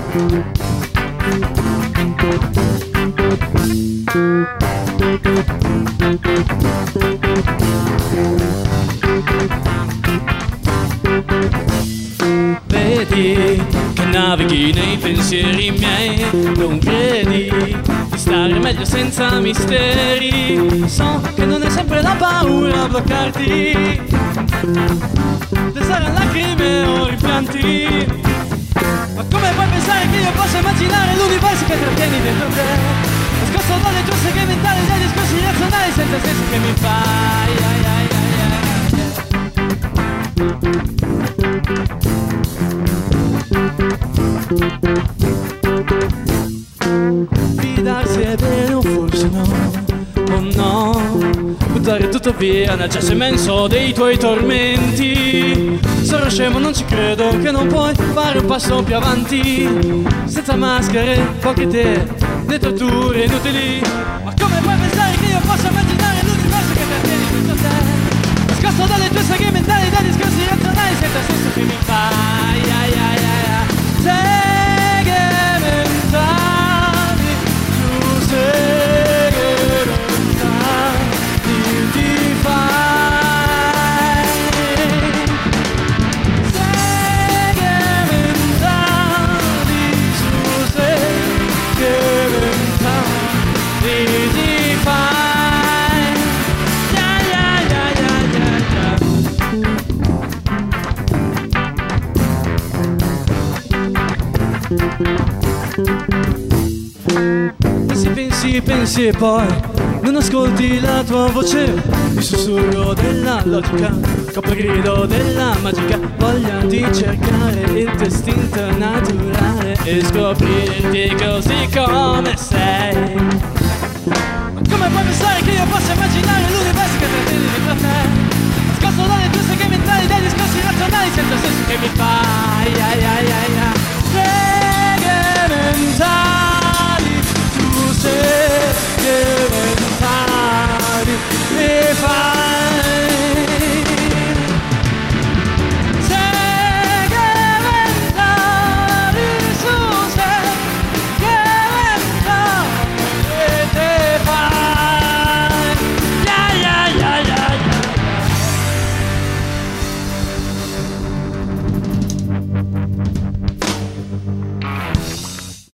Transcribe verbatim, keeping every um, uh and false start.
Vedi che navighi nei pensieri miei, non credi di stare meglio senza misteri. So che non è sempre la paura a bloccarti, pensare a lacrime o rimpianti. Ma come puoi pensare che io possa immaginare l'universo che trattieni dentro te, nascosto dalle tue seghe mentali, dai discorsi razionali senza senso che mi fai ai, ai, ai, fidarsi è bene o forse no, o no, buttare tutto via nel cesso immenso dei tuoi tormenti. Sarò scemo, non ci credo che non puoi fare un passo più avanti senza maschere, poche te, né torture inutili. Ma come puoi pensare che io possa immaginare l'universo che trattieni dentro te, nascosto dalle tue seghe mentali, dai discorsi razionali senza senso che mi fai ai, ai, ai, ai. Seghe mentali, tu seghe mentali ti fai. Seghe mentali, tu seghe mentali ti fai. Ya, ya, ya, ya, ya, e se pensi, pensi e poi non ascolti la tua voce, il sussurro della logica, copre grido della magica voglia di cercare il tuo istinto naturale e scoprirti così come sei. Ma come puoi pensare che io possa immaginare l'universo